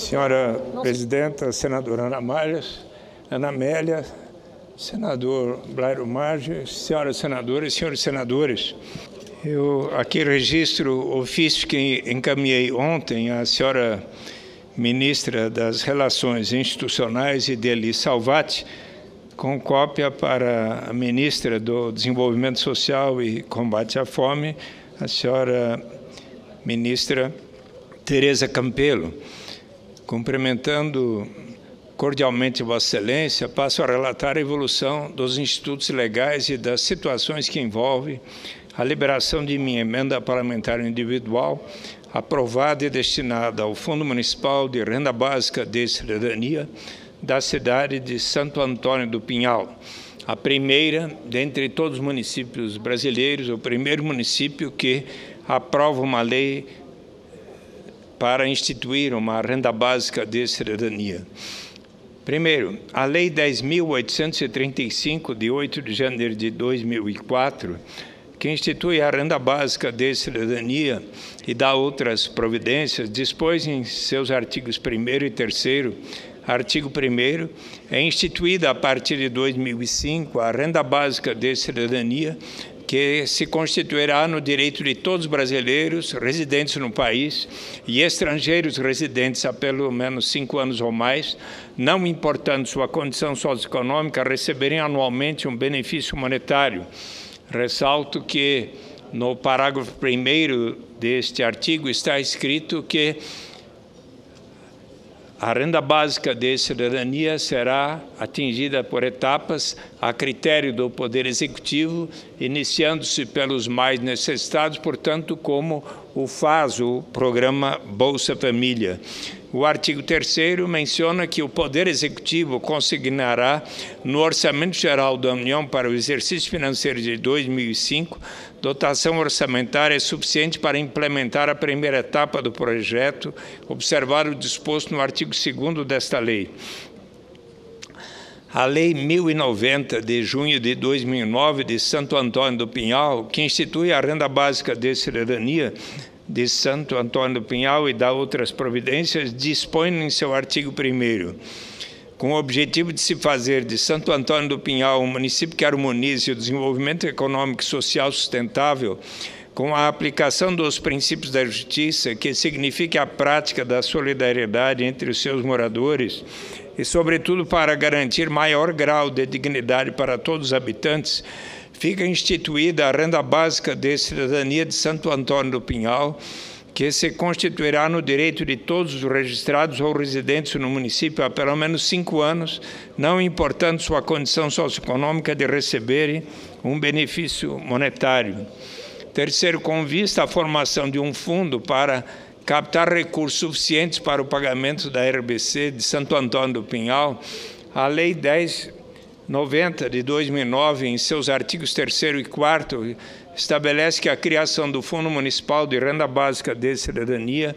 Senhora Presidenta, senadora Ana Amélia, senador Blairo Maggi, senhoras senadoras e senhores senadores, eu aqui registro o ofício que encaminhei ontem à senhora ministra das Relações Institucionais, Ideli Salvati, com cópia para a ministra do Desenvolvimento Social e Combate à Fome, a senhora ministra Tereza Campelo. Cumprimentando cordialmente Vossa Excelência, passo a relatar a evolução dos institutos legais e das situações que envolvem a liberação de minha emenda parlamentar individual, aprovada e destinada ao Fundo Municipal de Renda Básica de Cidadania da cidade de Santo Antônio do Pinhal. A primeira, dentre todos os municípios brasileiros, o primeiro município que aprova uma lei para instituir uma renda básica de cidadania. Primeiro, a Lei 10.835, de 8 de janeiro de 2004, que institui a renda básica de cidadania e dá outras providências, dispôs em seus artigos 1º e 3º, artigo 1º, é instituída a partir de 2005 a renda básica de cidadania, que se constituirá no direito de todos os brasileiros residentes no país e estrangeiros residentes há pelo menos 5 anos ou mais, não importando sua condição socioeconômica, receberem anualmente um benefício monetário. Ressalto que no parágrafo 1º deste artigo está escrito que a renda básica de cidadania será atingida por etapas a critério do Poder Executivo, iniciando-se pelos mais necessitados, portanto, como o faz o programa Bolsa Família. O artigo 3º menciona que o Poder Executivo consignará no Orçamento Geral da União para o exercício financeiro de 2005 dotação orçamentária suficiente para implementar a primeira etapa do projeto, observado o disposto no artigo 2º desta lei. A Lei 1090, de junho de 2009, de Santo Antônio do Pinhal, que institui a renda básica de cidadania de Santo Antônio do Pinhal e dá outras providências, dispõe em seu artigo 1º, com o objetivo de se fazer de Santo Antônio do Pinhal um município que harmonize o desenvolvimento econômico e social sustentável com a aplicação dos princípios da justiça, que signifique a prática da solidariedade entre os seus moradores e, sobretudo, para garantir maior grau de dignidade para todos os habitantes, fica instituída a renda básica de cidadania de Santo Antônio do Pinhal, que se constituirá no direito de todos os registrados ou residentes no município há pelo menos 5 anos, não importando sua condição socioeconômica, de receberem um benefício monetário. Terceiro, com vista à formação de um fundo para captar recursos suficientes para o pagamento da RBC de Santo Antônio do Pinhal, a Lei 10.90 de 2009, em seus artigos 3º e 4º, estabelece que a criação do Fundo Municipal de Renda Básica de Cidadania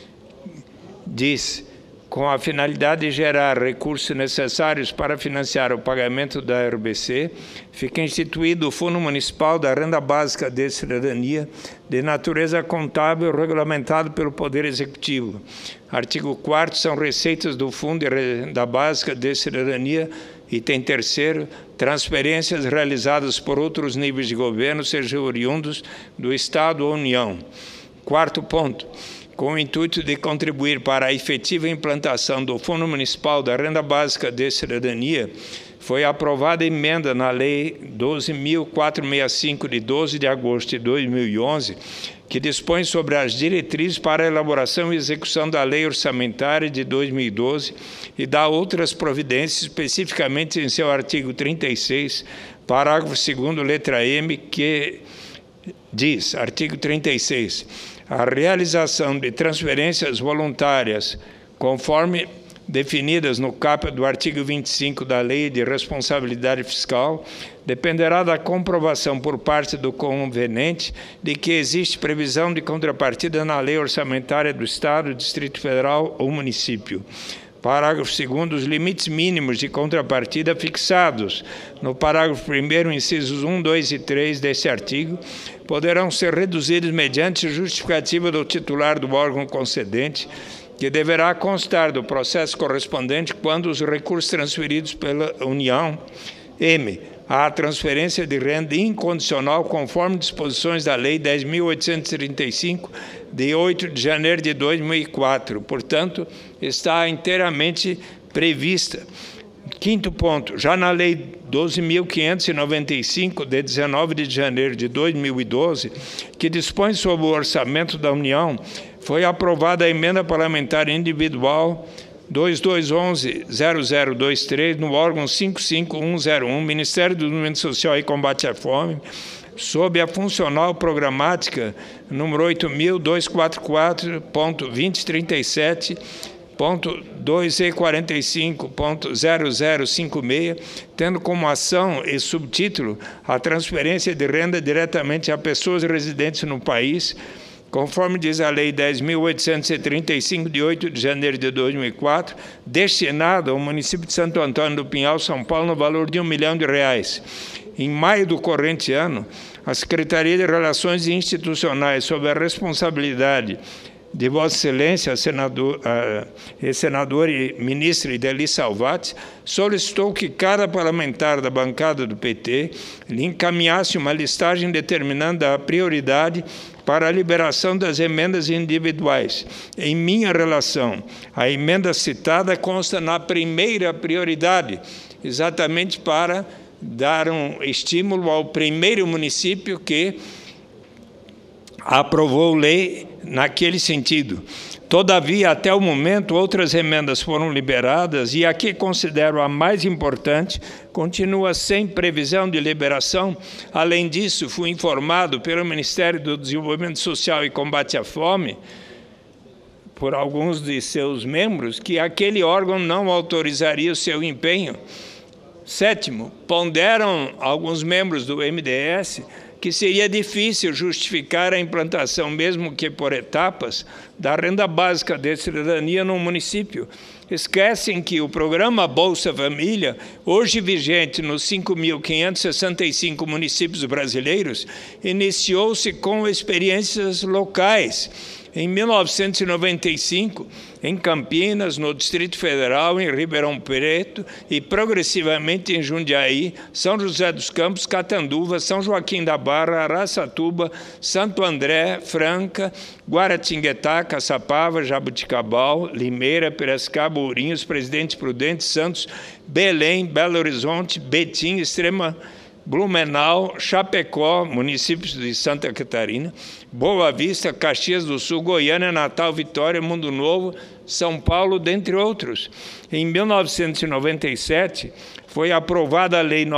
diz, com a finalidade de gerar recursos necessários para financiar o pagamento da RBC, fica instituído o Fundo Municipal da Renda Básica de Cidadania, de natureza contábil, regulamentado pelo Poder Executivo. Artigo 4º, são receitas do Fundo de Renda Básica de Cidadania. Item 3º, transferências realizadas por outros níveis de governo, sejam oriundos do Estado ou União. Quarto ponto, com o intuito de contribuir para a efetiva implantação do Fundo Municipal da Renda Básica de Cidadania, foi aprovada emenda na Lei 12.465, de 12 de agosto de 2011, que dispõe sobre as diretrizes para a elaboração e execução da Lei Orçamentária de 2012 e dá outras providências, especificamente em seu artigo 36, parágrafo 2º, letra M, que diz, artigo 36, a realização de transferências voluntárias, conforme definidas no caput do artigo 25 da Lei de Responsabilidade Fiscal, dependerá da comprovação por parte do convenente de que existe previsão de contrapartida na Lei Orçamentária do Estado, Distrito Federal ou município. Parágrafo 2º, os limites mínimos de contrapartida fixados no parágrafo 1º, incisos 1, 2 e 3 deste artigo, poderão ser reduzidos mediante justificativa do titular do órgão concedente, que deverá constar do processo correspondente quando os recursos transferidos pela União. M. A transferência de renda incondicional conforme disposições da Lei 10.835, de 8 de janeiro de 2004. Portanto, está inteiramente prevista. Quinto ponto, já na Lei 12.595, de 19 de janeiro de 2012, que dispõe sobre o orçamento da União, foi aprovada a emenda parlamentar individual 2211-0023, no órgão 55101, Ministério do Desenvolvimento Social e Combate à Fome, sob a funcional programática número 8.244.2037.2E45.0056, tendo como ação e subtítulo a transferência de renda diretamente a pessoas residentes no país, conforme diz a Lei 10.835, de 8 de janeiro de 2004, destinado ao município de Santo Antônio do Pinhal, São Paulo, no valor de R$ 1 milhão. Em maio do corrente ano, a Secretaria de Relações Institucionais, sob a responsabilidade de Vossa Excelência, senador e ministra Ideli Salvati, solicitou que cada parlamentar da bancada do PT lhe encaminhasse uma listagem determinando a prioridade para a liberação das emendas individuais. Em minha relação, a emenda citada consta na primeira prioridade, exatamente para dar um estímulo ao primeiro município que aprovou lei naquele sentido. Todavia, até o momento, outras emendas foram liberadas e a que considero a mais importante continua sem previsão de liberação. Além disso, fui informado pelo Ministério do Desenvolvimento Social e Combate à Fome, por alguns de seus membros, que aquele órgão não autorizaria o seu empenho. Sétimo, ponderam alguns membros do MDS que seria difícil justificar a implantação, mesmo que por etapas, da renda básica de cidadania no município. Esquecem que o programa Bolsa Família, hoje vigente nos 5.565 municípios brasileiros, iniciou-se com experiências locais. Em 1995, em Campinas, no Distrito Federal, em Ribeirão Preto e progressivamente em Jundiaí, São José dos Campos, Catanduva, São Joaquim da Barra, Araçatuba, Santo André, Franca, Guaratinguetá, Caçapava, Jabuticabal, Limeira, Piracicaba, Ourinhos, Presidente Prudente, Santos, Belém, Belo Horizonte, Betim, Extrema, Blumenau, Chapecó, municípios de Santa Catarina, Boa Vista, Caxias do Sul, Goiânia, Natal, Vitória, Mundo Novo, São Paulo, dentre outros. Em 1997, foi aprovada a Lei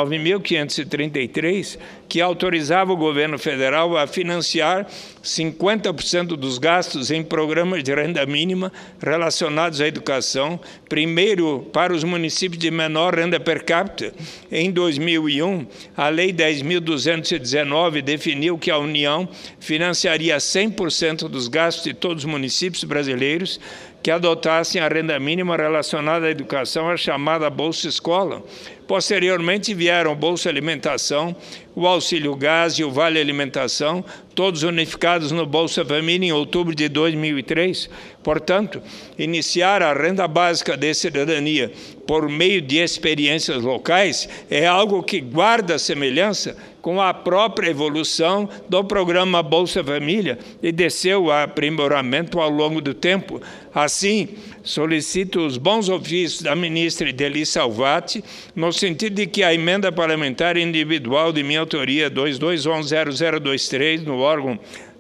9.533, que autorizava o governo federal a financiar 50% dos gastos em programas de renda mínima relacionados à educação, primeiro para os municípios de menor renda per capita. Em 2001, a Lei 10.219 definiu que a União financiaria 100% dos gastos de todos os municípios brasileiros que adotassem a renda mínima relacionada à educação, a chamada Bolsa Escola. Posteriormente vieram o Bolsa Alimentação, o Auxílio Gás e o Vale Alimentação, todos unificados no Bolsa Família em outubro de 2003. Portanto, iniciar a renda básica de cidadania por meio de experiências locais é algo que guarda semelhança com a própria evolução do programa Bolsa Família e de seu aprimoramento ao longo do tempo. Assim, solicito os bons ofícios da ministra Ideli Salvati, no sentido de que a emenda parlamentar individual de minha autoria 22110023, no órgão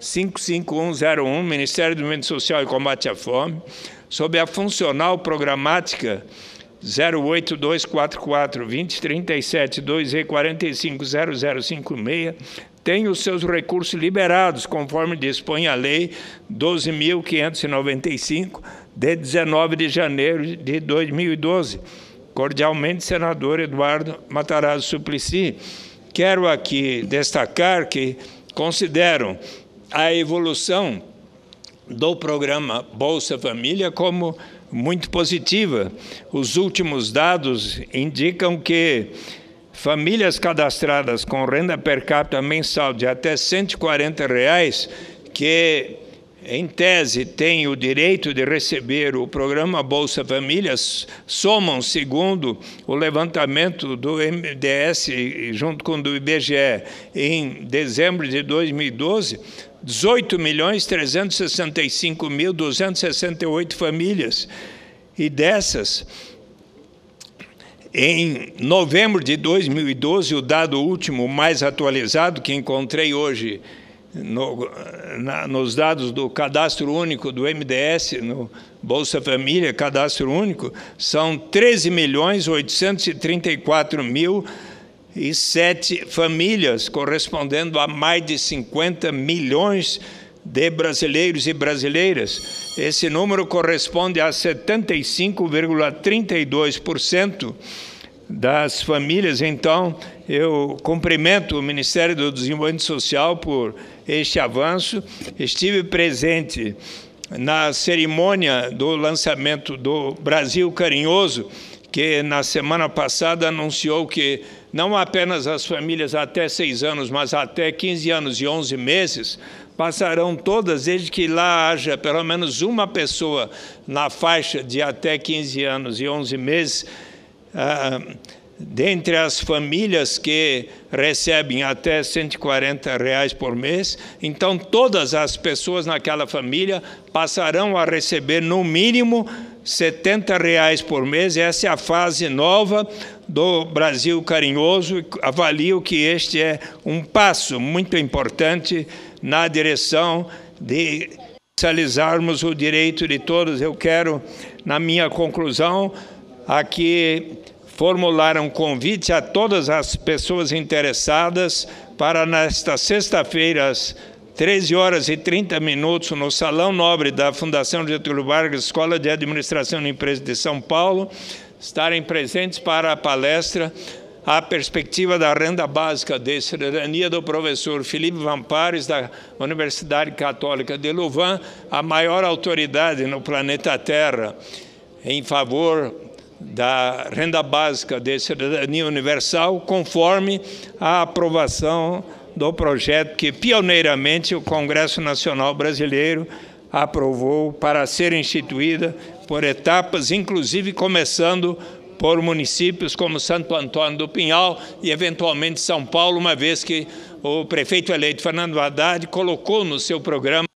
55101, Ministério do Desenvolvimento Social e Combate à Fome, sob a funcional programática 08244-2037-2E450056, tem os seus recursos liberados, conforme dispõe a Lei 12.595, de 19 de janeiro de 2012. Cordialmente, senador Eduardo Matarazzo Suplicy. Quero aqui destacar que considero a evolução do programa Bolsa Família como muito positiva. Os últimos dados indicam que famílias cadastradas com renda per capita mensal de até R$ 140, que em tese, têm o direito de receber o programa Bolsa Famílias, somam, segundo o levantamento do MDS, junto com o do IBGE, em dezembro de 2012, 18.365.268 famílias. E dessas, em novembro de 2012, o dado último, mais atualizado, que encontrei hoje nos dados do Cadastro Único do MDS, no Bolsa Família, Cadastro Único, são 13.834.007 famílias, correspondendo a mais de 50 milhões de brasileiros e brasileiras. Esse número corresponde a 75,32% das famílias. Então, eu cumprimento o Ministério do Desenvolvimento Social por este avanço. Estive presente na cerimônia do lançamento do Brasil Carinhoso, que na semana passada anunciou que não apenas as famílias até 6 anos, mas até 15 anos e 11 meses, passarão todas, desde que lá haja pelo menos uma pessoa na faixa de até 15 anos e 11 meses, dentre as famílias que recebem até R$ 140 por mês, então todas as pessoas naquela família passarão a receber no mínimo R$ 70 por mês. Essa é a fase nova do Brasil Carinhoso. Avalio que este é um passo muito importante na direção de realizarmos o direito de todos. Eu quero, na minha conclusão, aqui formular um convite a todas as pessoas interessadas para, nesta sexta-feira, às 13h30, no Salão Nobre da Fundação Getúlio Vargas, Escola de Administração e Empresas de São Paulo, estarem presentes para a palestra A Perspectiva da Renda Básica de Cidadania, do professor Felipe Vampares, da Universidade Católica de Louvain, a maior autoridade no planeta Terra em favor da renda básica de cidadania universal, conforme a aprovação do projeto que, pioneiramente, o Congresso Nacional Brasileiro aprovou para ser instituída por etapas, inclusive começando por municípios como Santo Antônio do Pinhal e, eventualmente, São Paulo, uma vez que o prefeito eleito Fernando Haddad colocou no seu programa